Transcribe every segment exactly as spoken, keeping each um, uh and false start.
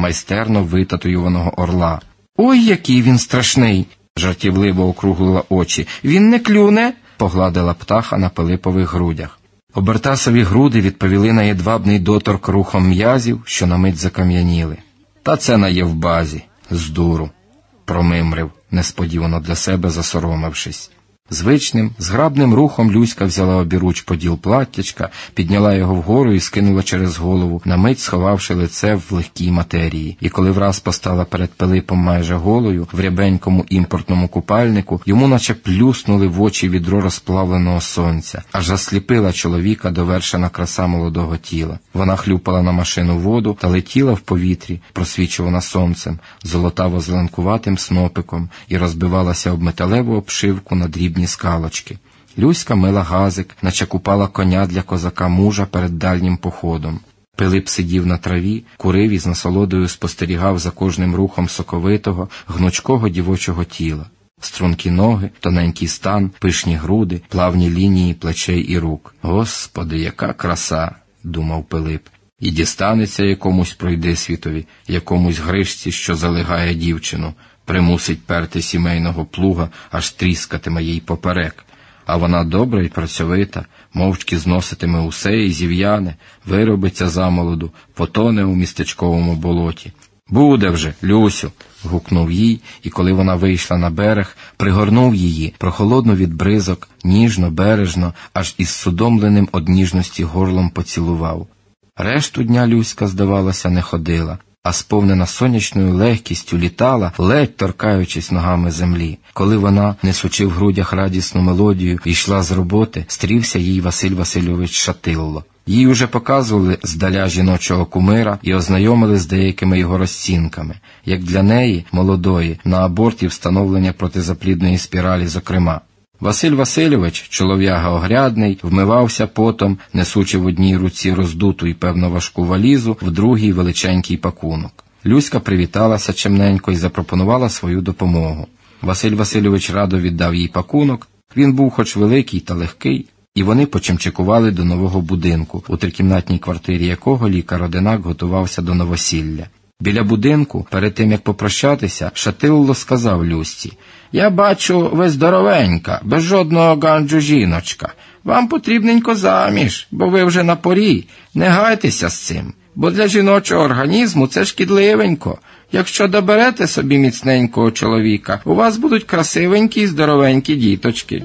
майстерно витатуюваного орла. «Ой, який він страшний!» – жартівливо округлила очі. «Він не клюне?» – погладила птаха на Пилипових грудях. Обертасові груди відповіли на єдвабний доторк рухом м'язів, що на мить закам'яніли. «Та це на Євбазі, з дуру», – промимрив, несподівано для себе засоромившись. Звичним, зграбним рухом Люська взяла обіруч поділ платтячка, підняла його вгору і скинула через голову, на мить сховавши лице в легкій матерії. І коли враз постала перед Пилипом майже голою, в рябенькому імпортному купальнику, йому наче плюснули в очі відро розплавленого сонця, аж засліпила чоловіка довершена краса молодого тіла. Вона хлюпала на машину воду та летіла в повітрі, просвічувана сонцем, золотаво-зеленкуватим снопиком, і розбивалася об металеву обшивку на дрібні скалочки. Люська мила газик, наче купала коня для козака-мужа перед дальнім походом. Пилип сидів на траві, курив і з насолодою спостерігав за кожним рухом соковитого, гнучкого дівочого тіла. Стрункі ноги, тоненький стан, пишні груди, плавні лінії плечей і рук. «Господи, яка краса!» – думав Пилип. «І дістанеться якомусь пройдисвітові, якомусь гришці, що залигає дівчину, примусить перти сімейного плуга, аж тріскатиме їй поперек. А вона добра і працьовита, мовчки зноситиме усе і зів'яне, виробиться замолоду, потоне у містечковому болоті. Буде вже, Люсю!» – гукнув їй, і коли вона вийшла на берег, пригорнув її, прохолодну від бризок, ніжно, бережно, аж із судомленим од ніжності горлом поцілував. Решту дня Люська, здавалося, не ходила, а сповнена сонячною легкістю літала, ледь торкаючись ногами землі. Коли вона, несучи в грудях радісну мелодію, йшла з роботи, стрівся їй Василь Васильович Шатилло. Їй уже показували здаля жіночого кумира і ознайомили з деякими його розцінками, як для неї, молодої, на аборті встановлення протизаплідної спіралі зокрема. Василь Васильович, чолов'яга огрядний, вмивався потом, несучи в одній руці роздуту і певно важку валізу, в другій величенький пакунок. Люська привіталася чемненько і запропонувала свою допомогу. Василь Васильович радо віддав їй пакунок, він був хоч великий та легкий, і вони почимчикували до нового будинку, у трикімнатній квартирі якого лікар-одинак готувався до новосілля. Біля будинку, перед тим як попрощатися, Шатилло сказав Люсці: «Я бачу, ви здоровенька, без жодного ганджу жіночка. Вам потрібненько заміж, бо ви вже на порі. Не гайтеся з цим, бо для жіночого організму це шкідливенько. Якщо доберете собі міцненького чоловіка, у вас будуть красивенькі і здоровенькі діточки».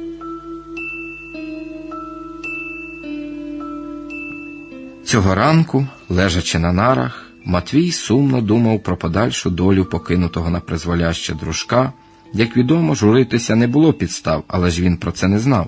Цього ранку, лежачи на нарах, Матвій сумно думав про подальшу долю покинутого на призволяще дружка. Як відомо, журитися не було підстав, але ж він про це не знав.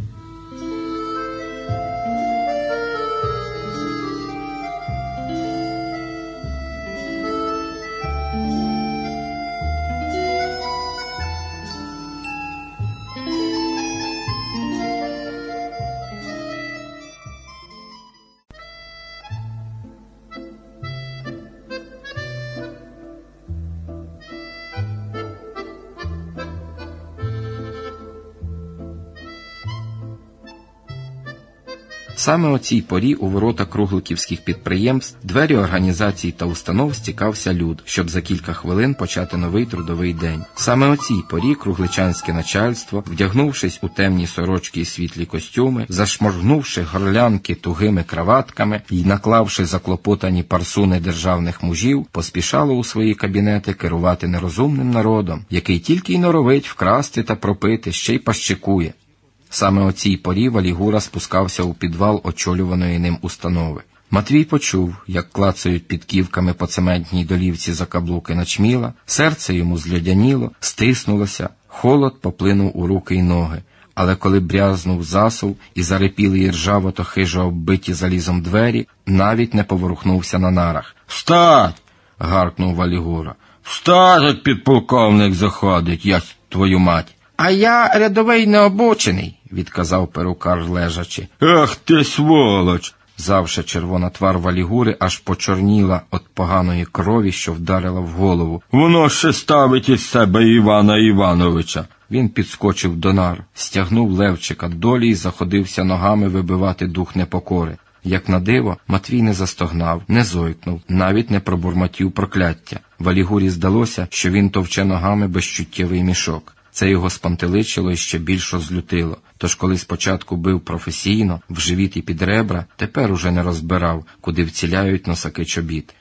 Саме о цій порі у ворота кругликівських підприємств, двері організацій та установ стікався люд, щоб за кілька хвилин почати новий трудовий день. Саме о цій порі кругличанське начальство, вдягнувшись у темні сорочки і світлі костюми, зашморгнувши горлянки тугими краватками і наклавши заклопотані парсуни державних мужів, поспішало у свої кабінети керувати нерозумним народом, який тільки й норовить вкрасти та пропити, ще й пащикує. Саме о цій порі Валігура спускався у підвал очолюваної ним установи. Матвій почув, як клацають підківками по цементній долівці закаблуки начміла, серце йому зльодяніло, стиснулося, холод поплинув у руки й ноги. Але коли брязнув засув і зарипіли й ржаво то хижо оббиті залізом двері, навіть не поворухнувся на нарах. «Встать!» – гаркнув Валігура. «Встать, як підполковник заходить, я твою мать!» «А я рядовий необучений», – відказав перукар лежачи. «Ах ти сволоч!» Завше червона твар Валігури аж почорніла від поганої крові, що вдарила в голову. «Воно ще ставить із себе Івана Івановича!» Він підскочив до нар, стягнув левчика долі і заходився ногами вибивати дух непокори. Як на диво, Матвій не застогнав, не зойкнув, навіть не пробурмотів прокляття. Валігурі здалося, що він товче ногами безчуттєвий мішок. Це його спантеличило і ще більш розлютило. Тож коли спочатку бив професійно, в живіт і під ребра, тепер уже не розбирав, куди вціляють носаки чобіт.